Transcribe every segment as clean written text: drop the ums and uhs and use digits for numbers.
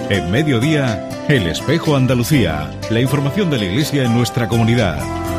En Mediodía, El Espejo Andalucía. La información de la Iglesia en nuestra comunidad.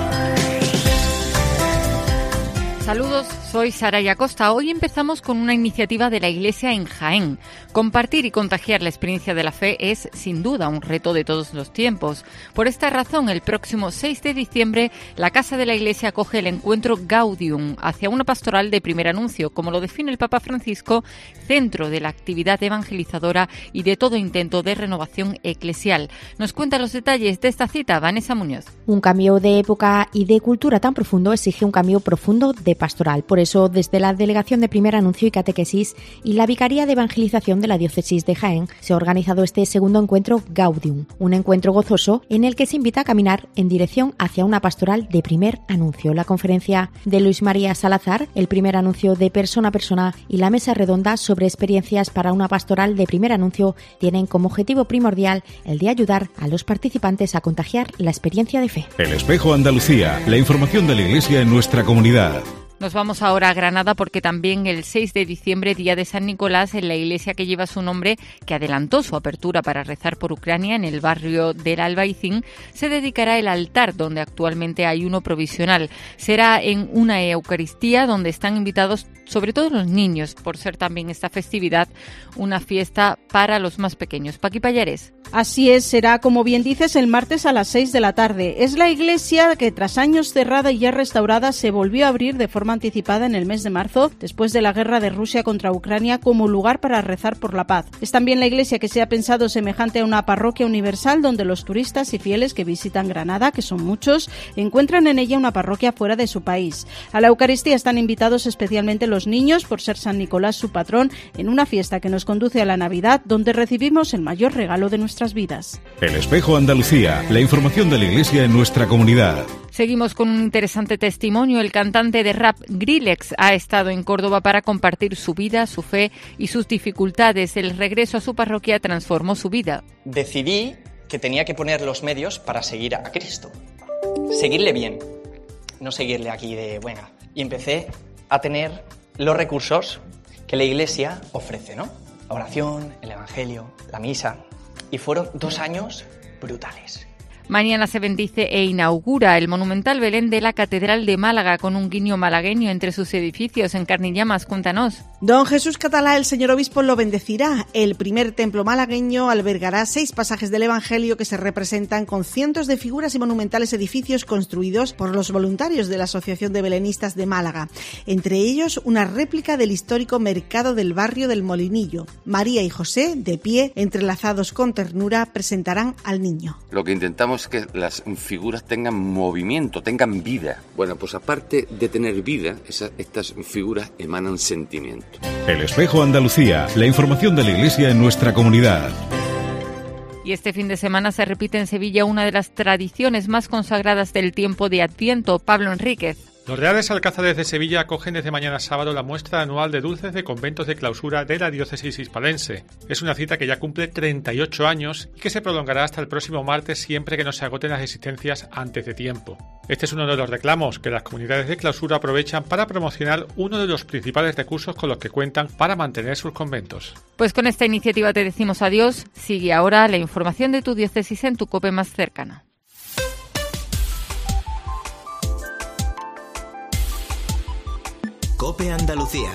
Saludos, soy Saraya Costa. Hoy empezamos con una iniciativa de la Iglesia en Jaén. Compartir y contagiar la experiencia de la fe es, sin duda, un reto de todos los tiempos. Por esta razón, el próximo 6 de diciembre, la Casa de la Iglesia acoge el encuentro Gaudium hacia una pastoral de primer anuncio, como lo define el Papa Francisco, centro de la actividad evangelizadora y de todo intento de renovación eclesial. Nos cuenta los detalles de esta cita Vanessa Muñoz. Un cambio de época y de cultura tan profundo exige un cambio profundo de pastoral. Por eso, desde la Delegación de Primer Anuncio y Catequesis y la Vicaría de Evangelización de la Diócesis de Jaén, se ha organizado este segundo encuentro Gaudium, un encuentro gozoso en el que se invita a caminar en dirección hacia una pastoral de primer anuncio. La conferencia de Luis María Salazar, el primer anuncio de persona a persona y la mesa redonda sobre experiencias para una pastoral de primer anuncio tienen como objetivo primordial el de ayudar a los participantes a contagiar la experiencia de fe. El Espejo Andalucía, la información de la Iglesia en nuestra comunidad. Nos vamos ahora a Granada porque también el 6 de diciembre, día de San Nicolás, en la iglesia que lleva su nombre, que adelantó su apertura para rezar por Ucrania en el barrio del Albaicín, se dedicará el altar donde actualmente hay uno provisional. Será en una Eucaristía donde están invitados sobre todo los niños, por ser también esta festividad una fiesta para los más pequeños. Paqui Pallares. Así es, será, como bien dices, el martes a las 6 de la tarde. Es la iglesia que tras años cerrada y ya restaurada se volvió a abrir de forma anticipada en el mes de marzo, después de la guerra de Rusia contra Ucrania, como lugar para rezar por la paz. Es también la iglesia que se ha pensado semejante a una parroquia universal donde los turistas y fieles que visitan Granada, que son muchos, encuentran en ella una parroquia fuera de su país. A la Eucaristía están invitados especialmente los niños, por ser San Nicolás su patrón, en una fiesta que nos conduce a la Navidad, donde recibimos el mayor regalo de nuestras vidas. El Espejo Andalucía, la información de la Iglesia en nuestra comunidad. Seguimos con un interesante testimonio. El cantante de rap Grillex ha estado en Córdoba para compartir su vida, su fe y sus dificultades. El regreso a su parroquia transformó su vida. Decidí que tenía que poner los medios para seguir a Cristo. Seguirle bien, no seguirle aquí de buena. Y empecé a tener los recursos que la Iglesia ofrece, ¿no? La oración, el Evangelio, la misa. Y fueron 2 años brutales. Mañana se bendice e inaugura el monumental Belén de la Catedral de Málaga con un guiño malagueño entre sus edificios. En Carnillamas, cuéntanos. Don Jesús Catalá, el señor obispo, lo bendecirá. El primer templo malagueño albergará 6 pasajes del Evangelio que se representan con cientos de figuras y monumentales edificios construidos por los voluntarios de la Asociación de Belenistas de Málaga. Entre ellos, una réplica del histórico mercado del barrio del Molinillo. María y José, de pie, entrelazados con ternura, presentarán al niño. Lo que intentamos es que las figuras tengan movimiento, tengan vida. Bueno, pues aparte de tener vida, estas figuras emanan sentimiento. El Espejo Andalucía, la información de la Iglesia en nuestra comunidad. Y este fin de semana se repite en Sevilla una de las tradiciones más consagradas del tiempo de Adviento. Pablo Enríquez. Los Reales Alcázares de Sevilla acogen desde mañana sábado la muestra anual de dulces de conventos de clausura de la diócesis hispalense. Es una cita que ya cumple 38 años y que se prolongará hasta el próximo martes siempre que no se agoten las existencias antes de tiempo. Este es uno de los reclamos que las comunidades de clausura aprovechan para promocionar uno de los principales recursos con los que cuentan para mantener sus conventos. Pues con esta iniciativa te decimos adiós. Sigue ahora la información de tu diócesis en tu COPE más cercana. COPE Andalucía.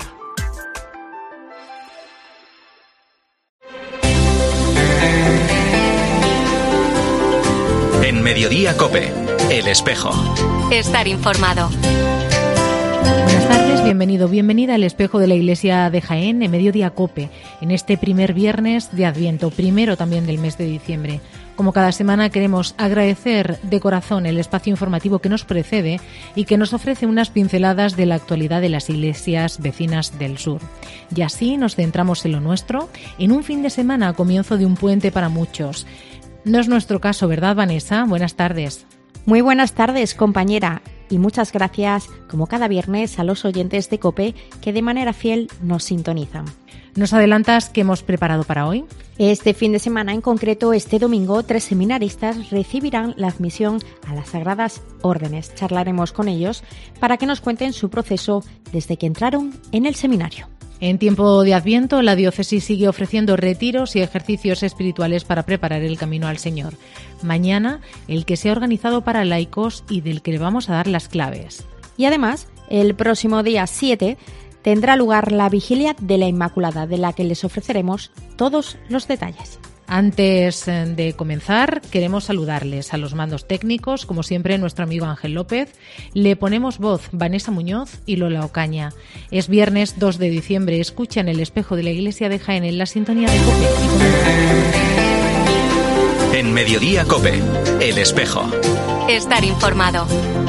En Mediodía COPE, El Espejo. Estar informado. Buenas tardes, bienvenido, bienvenida al Espejo de la Iglesia de Jaén en Mediodía COPE, en este primer viernes de Adviento, primero también del mes de diciembre. Como cada semana queremos agradecer de corazón el espacio informativo que nos precede y que nos ofrece unas pinceladas de la actualidad de las iglesias vecinas del sur. Y así nos centramos en lo nuestro, en un fin de semana a comienzo de un puente para muchos. No es nuestro caso, ¿verdad, Vanessa? Buenas tardes. Muy buenas tardes, compañera. Y muchas gracias, como cada viernes, a los oyentes de COPE que de manera fiel nos sintonizan. ¿Nos adelantas qué hemos preparado para hoy? Este fin de semana, en concreto este domingo, 3 seminaristas recibirán la admisión a las Sagradas Órdenes. Charlaremos con ellos para que nos cuenten su proceso desde que entraron en el seminario. En tiempo de Adviento, la diócesis sigue ofreciendo retiros y ejercicios espirituales para preparar el camino al Señor. Mañana, el que se ha organizado para laicos y del que le vamos a dar las claves. Y además, el próximo día 7 tendrá lugar la Vigilia de la Inmaculada, de la que les ofreceremos todos los detalles. Antes de comenzar, queremos saludarles a los mandos técnicos, como siempre, nuestro amigo Ángel López. Le ponemos voz Vanessa Muñoz y Lola Ocaña. Es viernes 2 de diciembre. Escucha en el espejo de la Iglesia de Jaén en la sintonía de COPE. En Mediodía COPE, el espejo. Estar informado.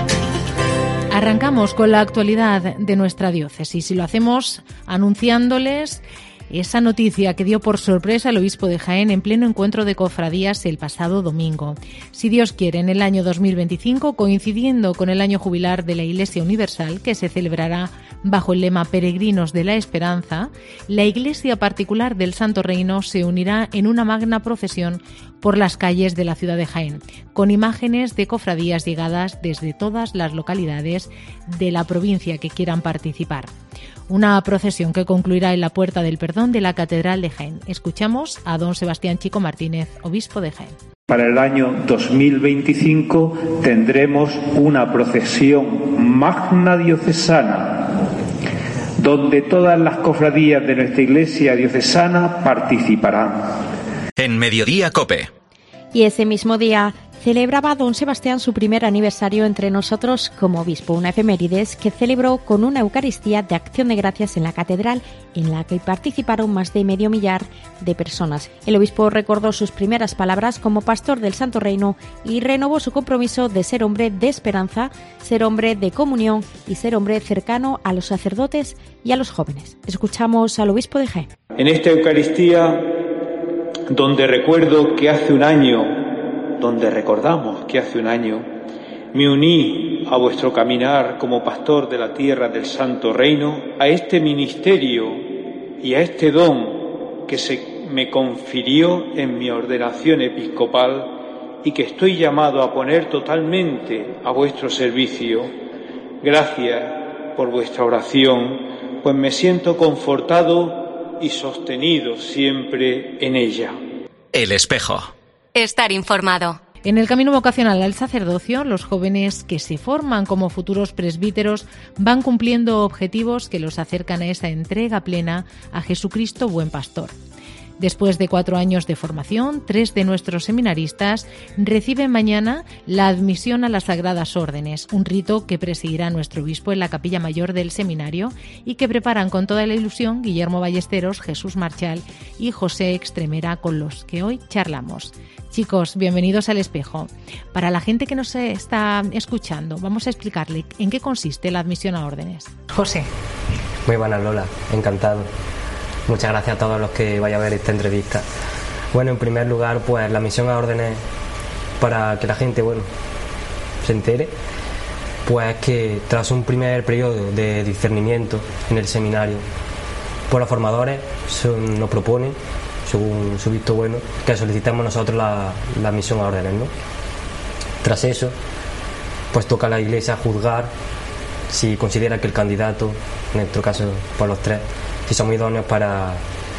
Arrancamos con la actualidad de nuestra diócesis y lo hacemos anunciándoles esa noticia que dio por sorpresa el obispo de Jaén en pleno encuentro de cofradías el pasado domingo. Si Dios quiere, en el año 2025, coincidiendo con el año jubilar de la Iglesia Universal, que se celebrará bajo el lema Peregrinos de la Esperanza, la Iglesia particular del Santo Reino se unirá en una magna procesión por las calles de la ciudad de Jaén, con imágenes de cofradías llegadas desde todas las localidades de la provincia que quieran participar. Una procesión que concluirá en la Puerta del Perdón de la Catedral de Jaén. Escuchamos a don Sebastián Chico Martínez, obispo de Jaén. Para el año 2025 tendremos una procesión magna diocesana, donde todas las cofradías de nuestra Iglesia diocesana participarán. En Mediodía COPE. Y ese mismo día celebraba don Sebastián su primer aniversario entre nosotros como obispo, una efemérides que celebró con una Eucaristía de Acción de Gracias en la Catedral, en la que participaron más de 500 de personas. El obispo recordó sus primeras palabras como pastor del Santo Reino y renovó su compromiso de ser hombre de esperanza, ser hombre de comunión y ser hombre cercano a los sacerdotes y a los jóvenes. Escuchamos al obispo de Jaén. En esta Eucaristía, donde recuerdo que hace un año, donde recordamos que hace un año me uní a vuestro caminar como pastor de la tierra del Santo Reino, a este ministerio y a este don que se me confirió en mi ordenación episcopal y que estoy llamado a poner totalmente a vuestro servicio. Gracias por vuestra oración, pues me siento confortado y sostenido siempre en ella. El espejo. Estar informado. En el camino vocacional al sacerdocio, los jóvenes que se forman como futuros presbíteros van cumpliendo objetivos que los acercan a esa entrega plena a Jesucristo buen pastor. Después de 4 años de formación, 3 de nuestros seminaristas reciben mañana la admisión a las Sagradas Órdenes, un rito que presidirá nuestro obispo en la capilla mayor del seminario y que preparan con toda la ilusión Guillermo Ballesteros, Jesús Marchal y José Extremera, con los que hoy charlamos. Chicos, bienvenidos al espejo. Para la gente que nos está escuchando, vamos a explicarle en qué consiste la admisión a órdenes. José. Muy buenas, Lola, encantado. Muchas gracias a todos los que vayan a ver esta entrevista. Bueno, en primer lugar, pues la admisión a órdenes, para que la gente, se entere, pues que tras un primer periodo de discernimiento en el seminario, pues los formadores nos proponen, según su visto bueno, que solicitemos nosotros la admisión a órdenes, ¿no? Tras eso, pues toca a la Iglesia juzgar si considera que el candidato, en nuestro caso por los 3, si somos idóneos para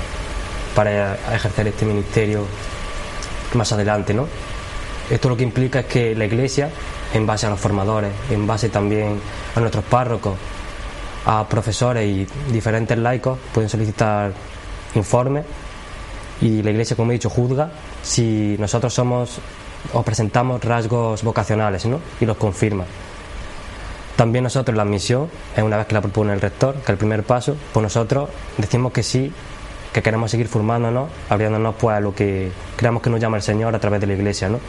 ejercer este ministerio más adelante, ¿no? Esto lo que implica es que la Iglesia, en base a los formadores, en base también a nuestros párrocos, a profesores y diferentes laicos, pueden solicitar informes y la Iglesia, como he dicho, juzga si nosotros somos o presentamos rasgos vocacionales, ¿no? Y los confirma. También nosotros la admisión es una vez que la propone el rector, que es el primer paso, pues nosotros decimos que sí, que queremos seguir formándonos, abriéndonos pues a lo que creamos que nos llama el Señor a través de la Iglesia, ¿no?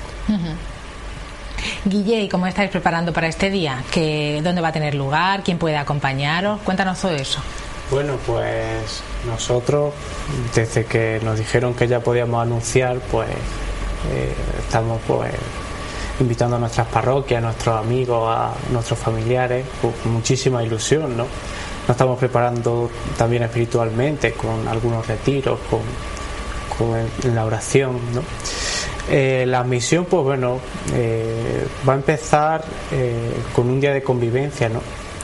Guille, ¿y cómo estáis preparando para este día? ¿Dónde va a tener lugar? ¿Quién puede acompañaros? Cuéntanos todo eso. Bueno, pues nosotros, desde que nos dijeron que ya podíamos anunciar, pues estamos pues invitando a nuestras parroquias, a nuestros amigos, a nuestros familiares, con muchísima ilusión, ¿no? Nos estamos preparando también espiritualmente con algunos retiros, con la oración, ¿no? La misión, pues bueno, va a empezar con un día de convivencia, ¿no?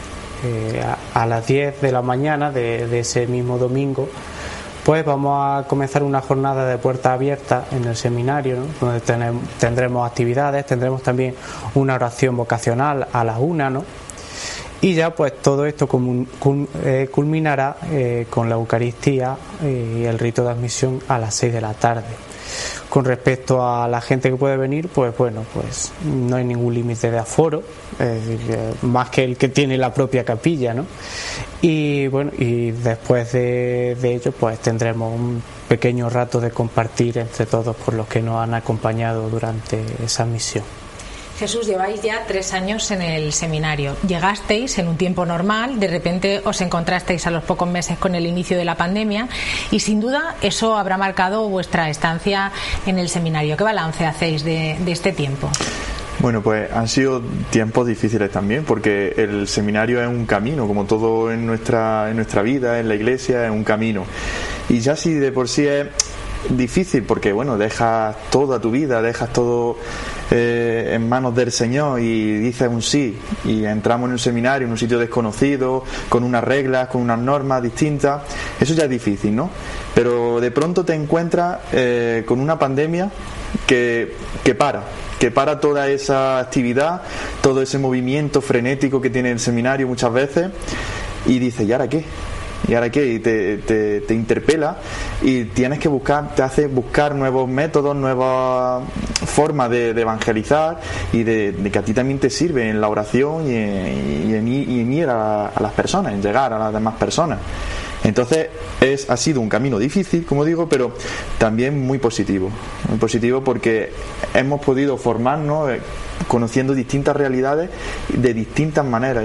a las 10 de la mañana de ese mismo domingo, pues vamos a comenzar una jornada de puerta abierta en el seminario, ¿no? Donde tendremos actividades, tendremos también una oración vocacional a las 1, ¿no? Y ya pues todo esto culminará con la Eucaristía y el rito de admisión a las 6 de la tarde. Con respecto a la gente que puede venir, pues bueno, pues no hay ningún límite de aforo, más que el que tiene la propia capilla, ¿no? Y bueno, y después de ello, pues tendremos un pequeño rato de compartir entre todos por los que nos han acompañado durante esa misión. Jesús, lleváis ya 3 años en el seminario. Llegasteis en un tiempo normal, de repente os encontrasteis a los pocos meses con el inicio de la pandemia y sin duda eso habrá marcado vuestra estancia en el seminario. ¿Qué balance hacéis de este tiempo? Bueno, pues han sido tiempos difíciles también, porque el seminario es un camino, como todo en nuestra vida, en la iglesia, es un camino. Y ya si de por sí es difícil, porque bueno, dejas toda tu vida, dejas todo en manos del Señor y dices un sí, y entramos en un seminario, en un sitio desconocido, con unas reglas, con unas normas distintas, eso ya es difícil, ¿no? Pero de pronto te encuentras con una pandemia que para toda esa actividad, todo ese movimiento frenético que tiene el seminario muchas veces, y dices, ¿y ahora qué? ¿Y ahora qué? Y te interpela y tienes que te hace buscar nuevos métodos, nuevas formas de evangelizar y de que a ti también te sirve en la oración y en ir a las personas, en llegar a las demás personas. Entonces ha sido un camino difícil, como digo, pero también muy positivo porque hemos podido formarnos conociendo distintas realidades de distintas maneras,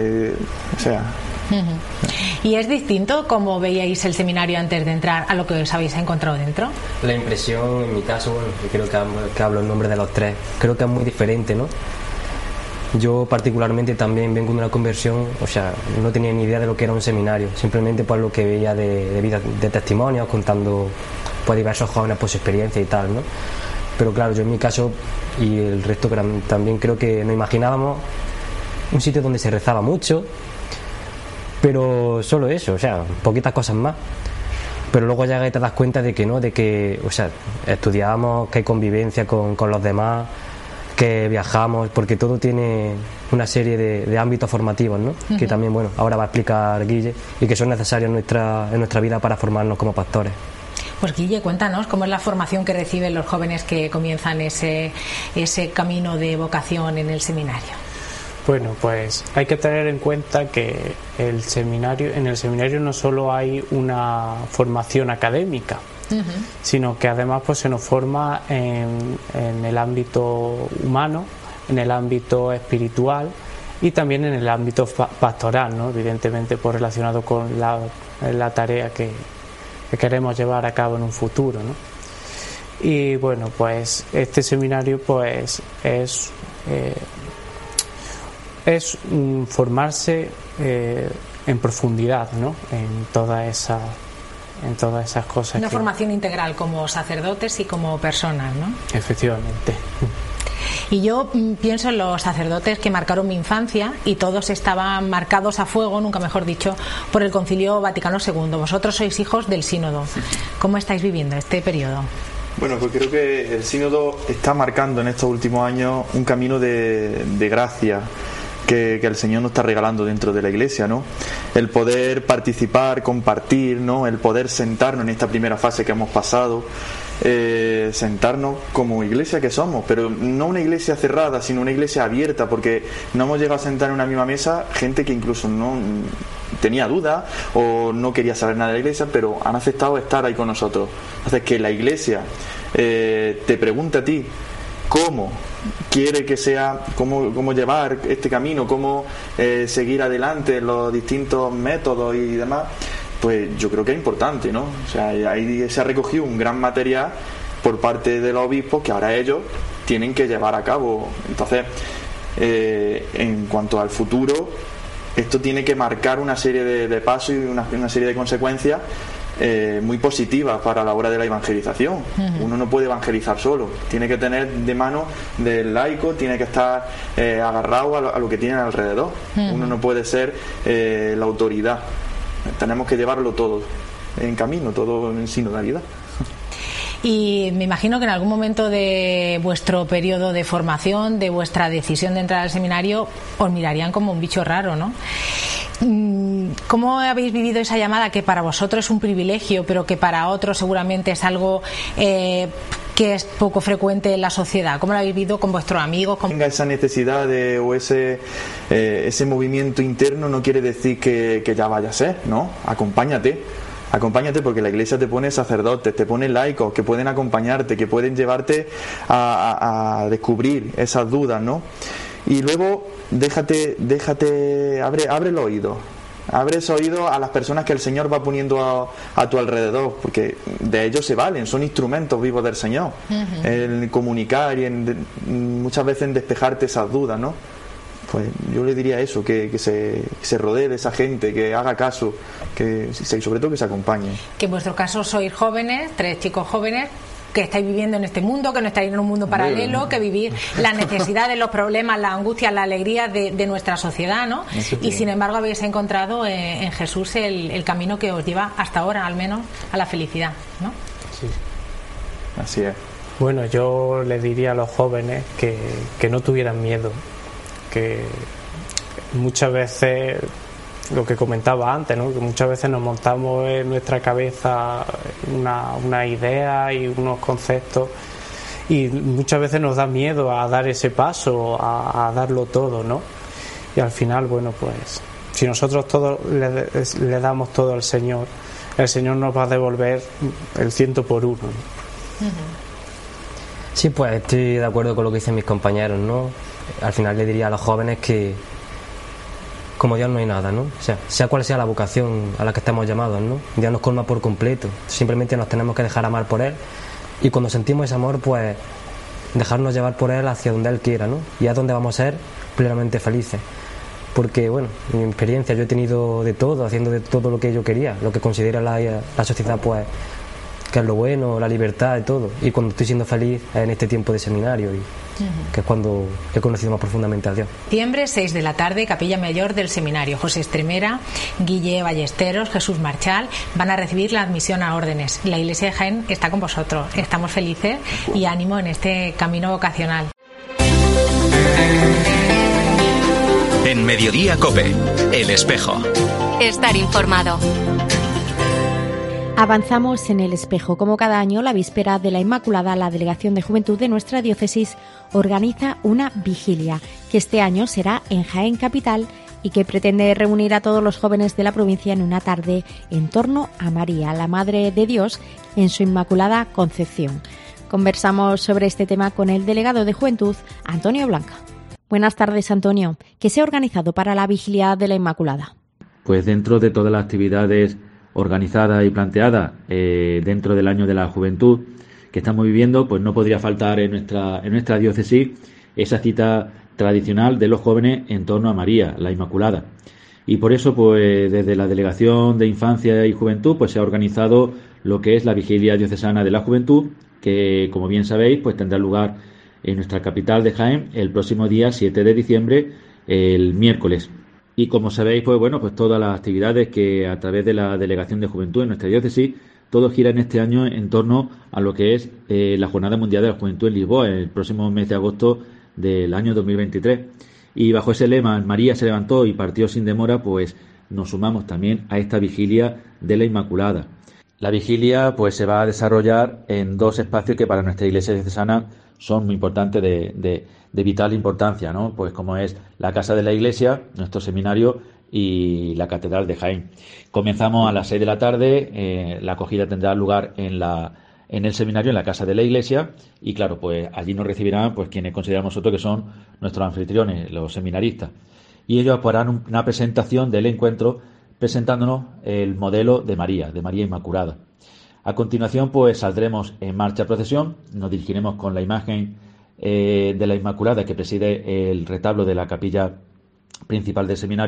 ¿Y es distinto como veíais el seminario antes de entrar a lo que os habéis encontrado dentro? La impresión, en mi caso, bueno, creo que hablo en nombre de los tres, creo que es muy diferente, ¿no? Yo particularmente también vengo de una conversión, o sea, no tenía ni idea de lo que era un seminario, simplemente por lo que veía de vida, de testimonios, contando pues diversos jóvenes por su experiencia y tal, ¿no? Pero claro, yo en mi caso y el resto también creo que nos imaginábamos un sitio donde se rezaba mucho, pero solo eso, o sea, poquitas cosas más. Pero luego ya te das cuenta de que no, o sea, estudiamos, que hay convivencia con los demás, que viajamos, porque todo tiene una serie de ámbitos formativos, ¿no? Uh-huh. Que también, bueno, ahora va a explicar Guille, y que son necesarios en nuestra vida para formarnos como pastores. Pues Guille, cuéntanos cómo es la formación que reciben los jóvenes que comienzan ese camino de vocación en el seminario. Bueno, pues hay que tener en cuenta que en el seminario no solo hay una formación académica, uh-huh, sino que además pues se nos forma en el ámbito humano, en el ámbito espiritual y también en el ámbito pastoral, ¿no? Evidentemente pues relacionado con la tarea que queremos llevar a cabo en un futuro, ¿no? Y bueno, pues este seminario pues es formarse en profundidad, ¿no? En todas esas cosas. Una formación integral como sacerdotes y como personas, ¿no? Efectivamente. Y yo pienso en los sacerdotes que marcaron mi infancia y todos estaban marcados a fuego, nunca mejor dicho, por el Concilio Vaticano II. Vosotros sois hijos del Sínodo. ¿Cómo estáis viviendo este periodo? Bueno, pues creo que el Sínodo está marcando en estos últimos años un camino de gracia que el Señor nos está regalando dentro de la Iglesia, ¿no? El poder participar, compartir, ¿no? El poder sentarnos en esta primera fase que hemos pasado, sentarnos como iglesia que somos, pero no una iglesia cerrada, sino una iglesia abierta, porque no hemos llegado a sentar en una misma mesa gente que incluso no tenía dudas o no quería saber nada de la iglesia, pero han aceptado estar ahí con nosotros. Entonces, que la iglesia te pregunte a ti cómo quiere que sea, cómo llevar este camino, cómo seguir adelante en los distintos métodos y demás, pues yo creo que es importante, ¿no? O sea, ahí se ha recogido un gran material por parte de los obispos que ahora ellos tienen que llevar a cabo. Entonces, en cuanto al futuro, esto tiene que marcar una serie de pasos y una serie de consecuencias muy positivas para la hora de la evangelización. Uno no puede evangelizar solo, tiene que tener de mano del laico, tiene que estar agarrado a lo que tiene alrededor. Uno no puede ser la autoridad, tenemos que llevarlo todo en camino, todo en sinodalidad. Y me imagino que en algún momento de vuestro periodo de formación, de vuestra decisión de entrar al seminario, os mirarían como un bicho raro, ¿no? ¿Cómo habéis vivido esa llamada que para vosotros es un privilegio, pero que para otros seguramente es algo que es poco frecuente en la sociedad? ¿Cómo lo habéis vivido con vuestros amigos? Tenga esa necesidad o ese movimiento interno no quiere decir que ya vaya a ser, ¿no? Acompáñate porque la Iglesia te pone sacerdotes, te pone laicos que pueden acompañarte, que pueden llevarte a descubrir esas dudas, ¿no? Y luego abre el oído. Abre ese oído a las personas que el Señor va poniendo a tu alrededor, porque de ellos se valen, son instrumentos vivos del Señor, en comunicar y muchas veces en despejarte esas dudas, ¿no? Pues yo le diría eso, que se rodee de esa gente, que haga caso, y sobre todo que se acompañe. Que en vuestro caso sois jóvenes, 3 chicos jóvenes, que estáis viviendo en este mundo, que no estáis en un mundo paralelo, que vivís las necesidades, los problemas, las angustias, la alegría de nuestra sociedad, ¿no? Y sin embargo habéis encontrado en Jesús el camino que os lleva hasta ahora, al menos, a la felicidad, ¿no? Sí. Así es. Bueno, yo le diría a los jóvenes que no tuvieran miedo, que muchas veces, lo que comentaba antes, ¿no? Que muchas veces nos montamos en nuestra cabeza una idea y unos conceptos y muchas veces nos da miedo a dar ese paso, a darlo todo, ¿no? Y al final, bueno, pues si nosotros todo le damos todo al Señor, el Señor nos va a devolver el 100 por 1, ¿no? Sí, pues estoy de acuerdo con lo que dicen mis compañeros, ¿no? Al final le diría a los jóvenes que como Dios no hay nada, ¿no? O sea cual sea la vocación a la que estamos llamados, ¿no? Dios nos colma por completo, simplemente nos tenemos que dejar amar por Él y cuando sentimos ese amor, pues dejarnos llevar por Él hacia donde Él quiera, ¿no? Y es donde vamos a ser plenamente felices. Porque, bueno, en mi experiencia yo he tenido de todo, haciendo de todo lo que yo quería, lo que considera la sociedad, pues, que es lo bueno, la libertad y todo. Y cuando estoy siendo feliz es en este tiempo de seminario, que es cuando he conocido más profundamente a Dios. Diciembre, 6 de la tarde, Capilla Mayor del Seminario. José Estremera, Guille Ballesteros, Jesús Marchal van a recibir la admisión a órdenes. La Iglesia de Jaén está con vosotros. Estamos felices y ánimo en este camino vocacional. En Mediodía COPE, El Espejo. Estar informado. Avanzamos en El Espejo. Como cada año, la víspera de la Inmaculada, la Delegación de Juventud de nuestra diócesis organiza una vigilia, que este año será en Jaén Capital y que pretende reunir a todos los jóvenes de la provincia en una tarde en torno a María, la Madre de Dios, en su Inmaculada Concepción. Conversamos sobre este tema con el delegado de Juventud, Antonio Blanca. Buenas tardes, Antonio. ¿Qué se ha organizado para la vigilia de la Inmaculada? Pues dentro de todas las actividades organizada y planteada dentro del año de la juventud que estamos viviendo, pues no podría faltar en nuestra diócesis esa cita tradicional de los jóvenes en torno a María, la Inmaculada. Y por eso, pues desde la Delegación de Infancia y Juventud, pues se ha organizado lo que es la Vigilia Diocesana de la Juventud, que como bien sabéis, pues tendrá lugar en nuestra capital de Jaén el próximo día 7 de diciembre, el miércoles. Y como sabéis, pues bueno, pues todas las actividades que a través de la Delegación de Juventud en nuestra diócesis, todo gira en este año en torno a lo que es la Jornada Mundial de la Juventud en Lisboa, el próximo mes de agosto del año 2023. Y bajo ese lema, María se levantó y partió sin demora, pues nos sumamos también a esta vigilia de la Inmaculada. La vigilia pues se va a desarrollar en 2 espacios que para nuestra Iglesia diocesana son muy importantes, de vital importancia, ¿no? Pues como es la Casa de la Iglesia, nuestro seminario y la Catedral de Jaén. Comenzamos a las 6 de la tarde, la acogida tendrá lugar en el seminario, en la Casa de la Iglesia, y claro, pues allí nos recibirán pues quienes consideramos nosotros que son nuestros anfitriones, los seminaristas. Y ellos pues harán una presentación del encuentro presentándonos el modelo de María Inmaculada. A continuación, pues saldremos en marcha procesión, nos dirigiremos con la imagen de la Inmaculada que preside el retablo de la capilla principal del seminario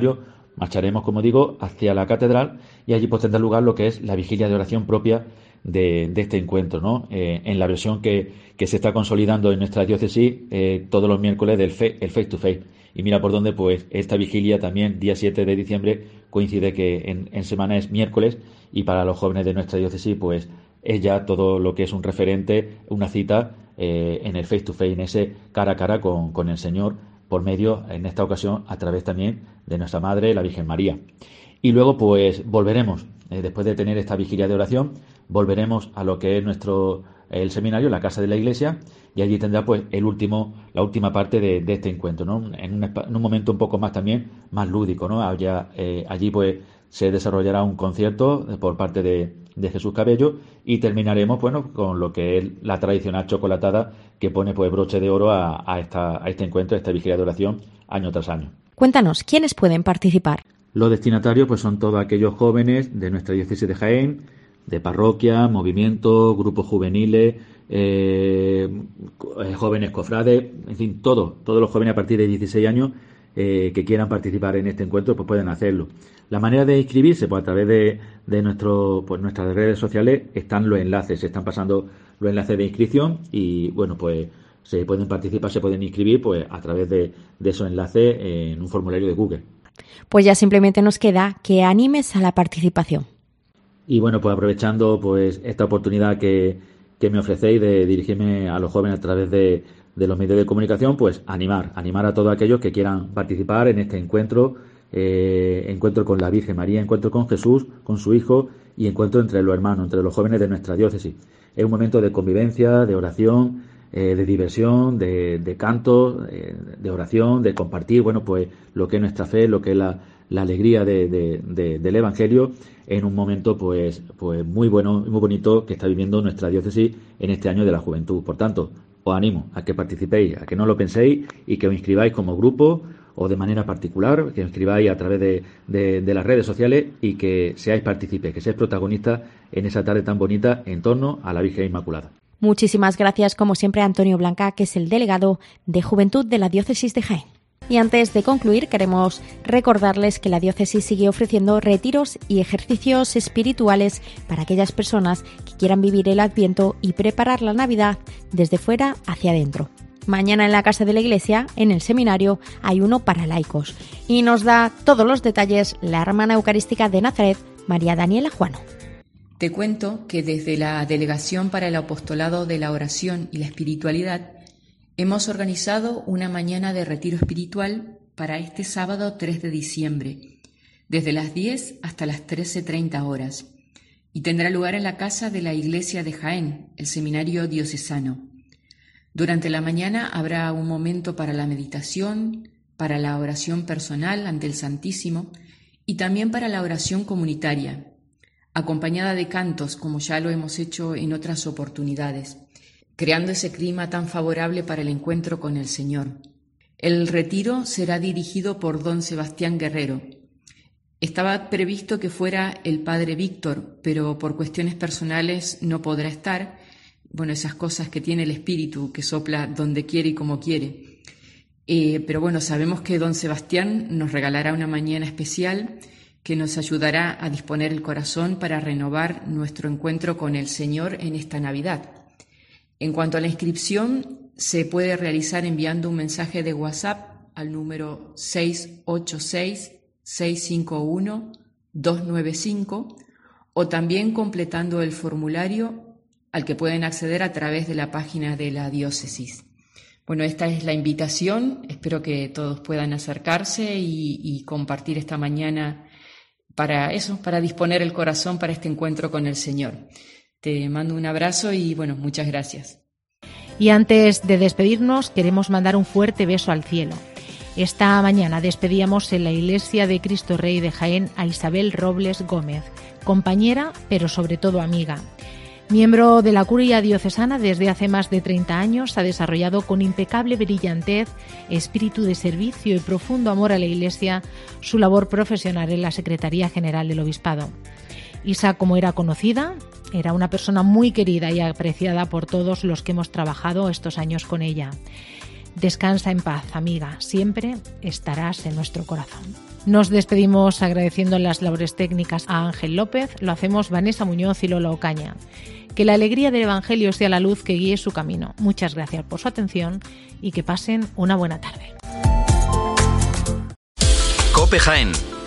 marcharemos, como digo, hacia la catedral y allí pues tendrá lugar lo que es la vigilia de oración propia de este encuentro, ¿no? En la versión que se está consolidando en nuestra diócesis todos los miércoles el face to face. Y mira por dónde, pues esta vigilia también, día 7 de diciembre, coincide que en semana es miércoles, y para los jóvenes de nuestra diócesis pues es ya todo lo que es un referente, una cita en el face to face, en ese cara a cara con el Señor, por medio, en esta ocasión, a través también de nuestra Madre, la Virgen María. Y luego pues volveremos, después de tener esta vigilia de oración, volveremos a lo que es el seminario, la casa de la iglesia, y allí tendrá pues la última parte de este encuentro, ¿no? En un momento un poco más también, más lúdico, ¿no? Allí pues se desarrollará un concierto por parte de Jesús Cabello, y terminaremos, bueno, con lo que es la tradicional chocolatada que pone pues broche de oro a este encuentro, a esta vigilia de oración, año tras año. Cuéntanos, ¿quiénes pueden participar? Los destinatarios pues son todos aquellos jóvenes de nuestra diócesis de Jaén, de parroquia, movimientos, grupos juveniles, jóvenes cofrades, en fin, todos los jóvenes a partir de 16 años que quieran participar en este encuentro pues pueden hacerlo. La manera de inscribirse, pues a través de nuestras redes sociales están los enlaces, se están pasando los enlaces de inscripción, y bueno, pues se pueden participar, se pueden inscribir pues a través de esos enlaces en un formulario de Google. Pues ya simplemente nos queda que animes a la participación. Y bueno, pues aprovechando pues esta oportunidad que me ofrecéis de dirigirme a los jóvenes a través de los medios de comunicación, pues animar a todos aquellos que quieran participar en este encuentro con la Virgen María, encuentro con Jesús, con su Hijo, y encuentro entre los hermanos, entre los jóvenes de nuestra diócesis. Es un momento de convivencia, de oración, de diversión, de canto, de oración, de compartir, bueno, pues lo que es nuestra fe, lo que es la alegría del Evangelio, en un momento pues muy bueno, muy bonito que está viviendo nuestra diócesis en este año de la juventud. Por tanto, os animo a que participéis, a que no lo penséis y que os inscribáis como grupo o de manera particular, que os inscribáis a través de las redes sociales y que seáis partícipes, que seáis protagonistas en esa tarde tan bonita en torno a la Virgen Inmaculada. Muchísimas gracias, como siempre, a Antonio Blanca, que es el delegado de Juventud de la Diócesis de Jaén. Y antes de concluir, queremos recordarles que la diócesis sigue ofreciendo retiros y ejercicios espirituales para aquellas personas que quieran vivir el Adviento y preparar la Navidad desde fuera hacia adentro. Mañana en la Casa de la Iglesia, en el seminario, hay uno para laicos. Y nos da todos los detalles la hermana eucarística de Nazaret, María Daniela Juano. Te cuento que desde la Delegación para el Apostolado de la Oración y la Espiritualidad hemos organizado una mañana de retiro espiritual para este sábado 3 de diciembre, desde las 10 hasta las 13:30 horas, y tendrá lugar en la Casa de la Iglesia de Jaén, el Seminario Diocesano. Durante la mañana habrá un momento para la meditación, para la oración personal ante el Santísimo y también para la oración comunitaria, acompañada de cantos, como ya lo hemos hecho en otras oportunidades, creando ese clima tan favorable para el encuentro con el Señor. El retiro será dirigido por don Sebastián Guerrero. Estaba previsto que fuera el padre Víctor, pero por cuestiones personales no podrá estar. Bueno, esas cosas que tiene el Espíritu, que sopla donde quiere y como quiere. Pero bueno, sabemos que don Sebastián nos regalará una mañana especial que nos ayudará a disponer el corazón para renovar nuestro encuentro con el Señor en esta Navidad. En cuanto a la inscripción, se puede realizar enviando un mensaje de WhatsApp al número 686-651-295 o también completando el formulario al que pueden acceder a través de la página de la diócesis. Bueno, esta es la invitación. Espero que todos puedan acercarse y compartir esta mañana para disponer el corazón para este encuentro con el Señor. Te mando un abrazo y bueno, muchas gracias. Y antes de despedirnos, queremos mandar un fuerte beso al cielo. Esta mañana despedíamos en la Iglesia de Cristo Rey de Jaén a Isabel Robles Gómez, compañera, pero sobre todo amiga. Miembro de la Curia Diocesana desde hace más de 30 años, ha desarrollado con impecable brillantez, espíritu de servicio y profundo amor a la Iglesia su labor profesional en la Secretaría General del Obispado. Isa, como era conocida, era una persona muy querida y apreciada por todos los que hemos trabajado estos años con ella. Descansa en paz, amiga. Siempre estarás en nuestro corazón. Nos despedimos agradeciendo las labores técnicas a Ángel López, lo hacemos Vanessa Muñoz y Lola Ocaña. Que la alegría del Evangelio sea la luz que guíe su camino. Muchas gracias por su atención y que pasen una buena tarde. COPE Jaén.